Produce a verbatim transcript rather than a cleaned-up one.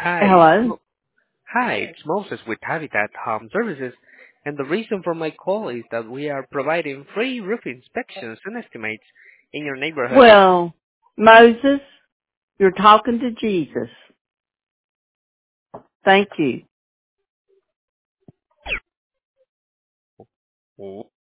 Hi, it's Hello. Mo- Hi, it's Moses with Habitat Home Services, and the reason for my call is that we are providing free roof inspections and estimates in your neighborhood. Well, Moses, you're talking to Jesus. Thank you.